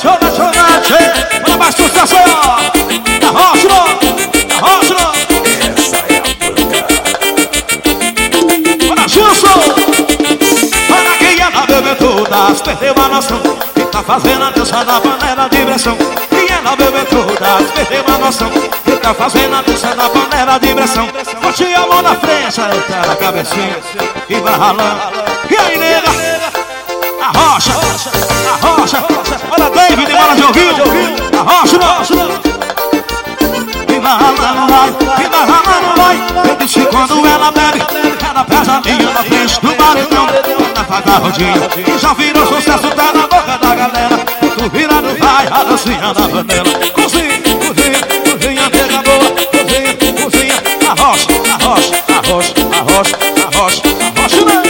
lanchonete. Olha mais sucesso aí, ó. Da rocha, da rocha. Essa é a banda. Olha, Gilson. Olha quem ela bebeu todas, perdeu a noção. Quem tá fazendo a dança da panela de pressão. Quem ela bebeu todas, perdeu a noção. Quem tá fazendo a dança da panela de pressão. Bote a mão na frente, tá na cabecinha e vai ralando. E aí, nega? A rocha, a rocha. Olha, David, bola de ouvido. A rocha, e vai ralando, vai, e vai ralando, vai. Eu disse quando ela bebe, ela pesa a minha na frente do baritão. Ela faz a rodinha e já virou sucesso, tá na boca da galera. Tu virando vai, a dancinha na panela. Cozinha, cozinha, cozinha, nega boa. Cozinha, cozinha, a rocha, a rocha, a rocha, a rocha, a rocha, a rocha, né?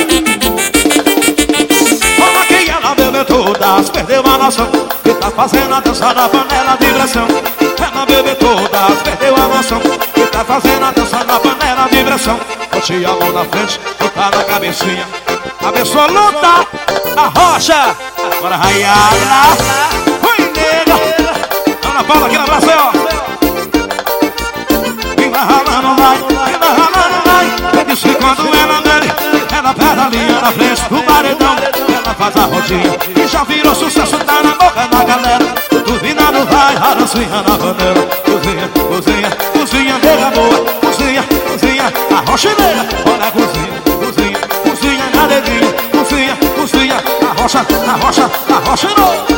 Olha quem ela bebeu todas, perdeu a noção. Que tá fazendo a dança da panela de pressão. Ela bebeu todas, perdeu a noção. Que tá fazendo a dança da panela de pressão. Bote a mão na frente, botar na cabecinha. Absoluta, a rocha. Agora raiada. Oi, nega. Ana Paula aqui na praça, ó. E vai ralando, vai, e vai ralando, vai. Eu disse quando ela bebe, ela pega a linha na frente do paredão. Ela faz a rodinha e já virou sucesso, tá na boca da galera. Turbinado vai, a dancinha na panela. Cozinha, cozinha, cozinha, nega boa. Cozinha, cozinha, a rocha nega. Olha a cozinha, cozinha, cozinha na dedinha. Cozinha, cozinha, a rocha, a rocha, a rocha não.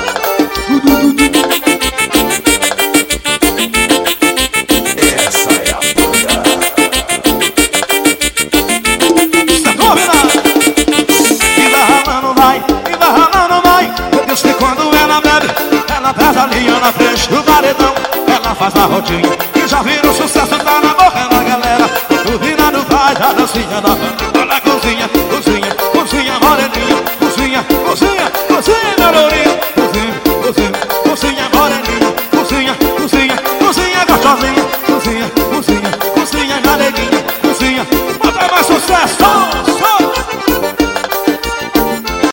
Essa é a banda. Você combina? E vai ralando, vai, e vai ralando, vai. Eu disse que quando ela bebe, ela pesa a linha na frente do paredão. Ela faz a rodinha e já vira o sucesso, tá na boca da galera. Tu virando vai, a dancinha da banda. Olha a cozinha, cozinha, cozinha, moreninha. Cozinha, cozinha, cozinha.